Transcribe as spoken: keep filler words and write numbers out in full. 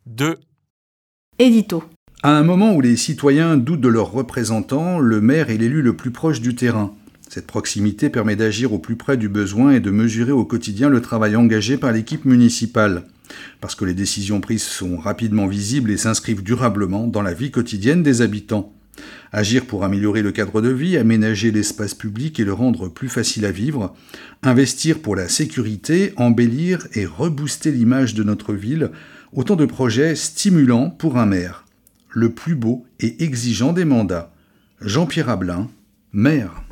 deux. Édito. À un moment où les citoyens doutent de leurs représentants, le maire est l'élu le plus proche du terrain. Cette proximité permet d'agir au plus près du besoin et de mesurer au quotidien le travail engagé par l'équipe municipale. Parce que les décisions prises sont rapidement visibles et s'inscrivent durablement dans la vie quotidienne des habitants. Agir pour améliorer le cadre de vie, aménager l'espace public et le rendre plus facile à vivre, investir pour la sécurité, embellir et rebooster l'image de notre ville, autant de projets stimulants pour un maire. Le plus beau et exigeant des mandats. Jean-Pierre Ablin, maire.